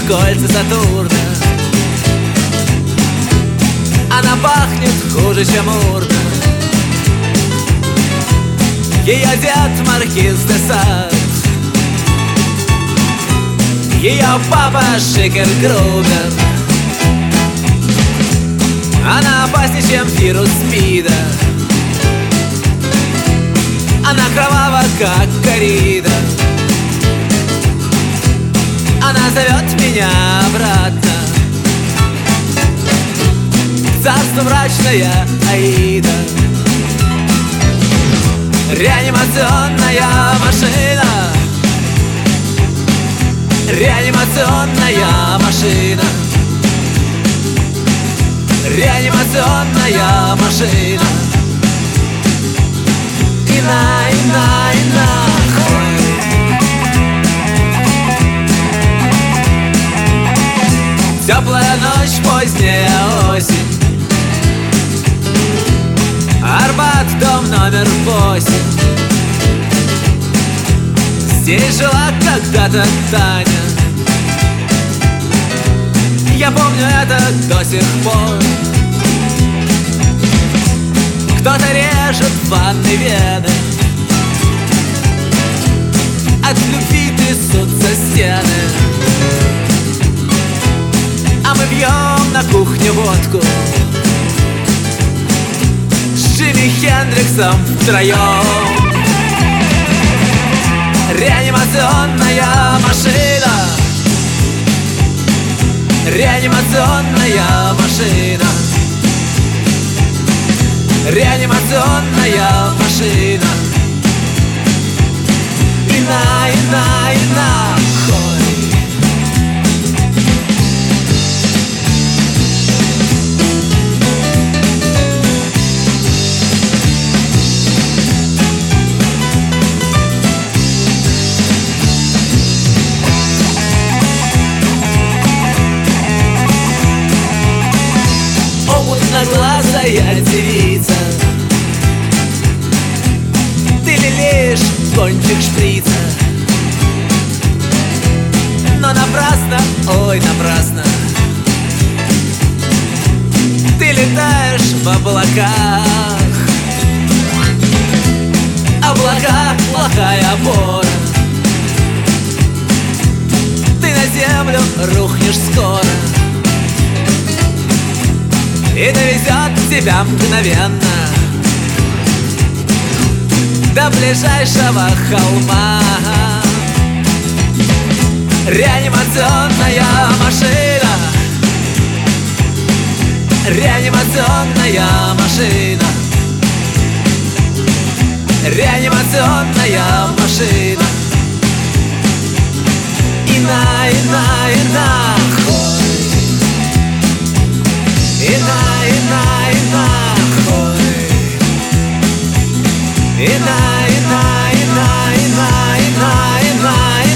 кольца Сатурна. Она пахнет хуже, чем урна. Ее дед маркиз де Сад, ее папа Шикер Грубер. Она опаснее, чем вирус СПИДа. Она кровава, как коррида. Она зовет меня обратно в царство мрачная Аида. Реанимационная машина, реанимационная машина, реанимационная машина. Ина. Теплая ночь, поздняя осень, Арбат, дом номер 8. Здесь жила когда-то Таня. Я помню это до сих пор. Кто-то режет в ванной вены, от любви трясутся стены. А мы пьем на кухне водку с Джимми Хендриксом втроем. Реанимационная машина, реанимационная машина, реанимационная машина. Ина. Глазая девица, ты лелеешь кончик шприца, но напрасно, ой, напрасно. Ты летаешь в облаках, облака — плохая опора. Ты на землю рухнешь скоро, и довезет тебя мгновенно до ближайшего холма. Реанимационная машина, реанимационная машина, реанимационная машина. Ина. Ина.